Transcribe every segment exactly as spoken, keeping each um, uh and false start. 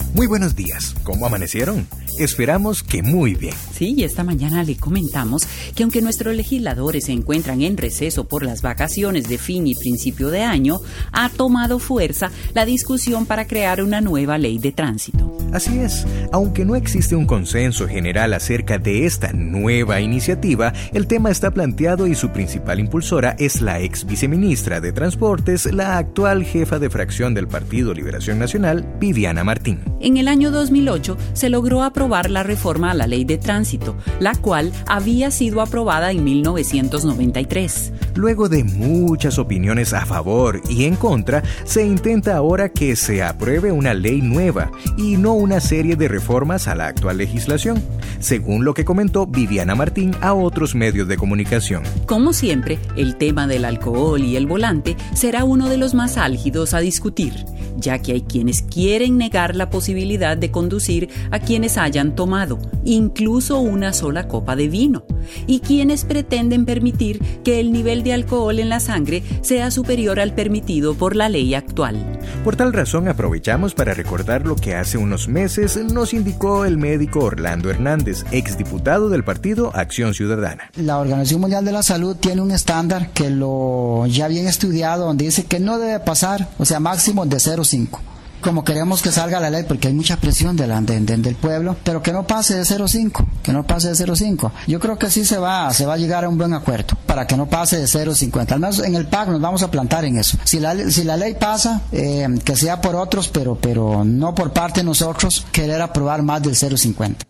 Muy buenos días. ¿Cómo amanecieron? Esperamos que muy bien. Sí, y esta mañana le comentamos que aunque nuestros legisladores se encuentran en receso por las vacaciones de fin y principio de año, ha tomado fuerza la discusión para crear una nueva ley de tránsito. Así es, aunque no existe un consenso general acerca de esta nueva iniciativa, el tema está planteado y su principal impulsora es la ex viceministra de Transportes, la actual jefa de fracción del Partido Liberación Nacional, Viviana Martín. En el año dos mil ocho se logró aprobar la reforma a la Ley de Tránsito, la cual había sido aprobada en mil novecientos noventa y tres. Luego de muchas opiniones a favor y en contra, se intenta ahora que se apruebe una ley nueva y no una serie de reformas a la actual legislación, según lo que comentó Viviana Martín a otros medios de comunicación. Como siempre, el tema del alcohol y el volante será uno de los más álgidos a discutir, ya que hay quienes quieren negar la posibilidad de conducir a quienes hayan tomado, incluso una sola copa de vino, y quienes pretenden permitir que el nivel de alcohol en la sangre sea superior al permitido por la ley actual. Por tal razón, aprovechamos para recordar lo que hace unos meses nos indicó el médico Orlando Hernández, exdiputado del partido Acción Ciudadana. La Organización Mundial de la Salud tiene un estándar que lo ya bien estudiado, donde dice que no debe pasar, o sea, máximo de cero punto cinco. Como queremos que salga la ley, porque hay mucha presión de la, de, de, del pueblo, pero que no pase de cero punto cinco, que no pase de cero punto cinco. Yo creo que sí se va, se va a llegar a un buen acuerdo, para que no pase de cero punto cincuenta. Al menos en el P A C nos vamos a plantar en eso. Si la, si la ley pasa, eh, que sea por otros, pero, pero no por parte de nosotros, querer aprobar más del cero punto cincuenta.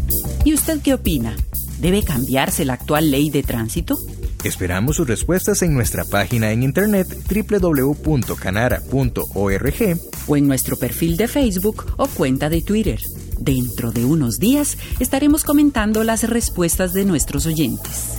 ¿Y usted qué opina? ¿Debe cambiarse la actual ley de tránsito? Esperamos sus respuestas en nuestra página en internet doble u doble u doble u punto canara punto org o en nuestro perfil de Facebook o cuenta de Twitter. Dentro de unos días estaremos comentando las respuestas de nuestros oyentes.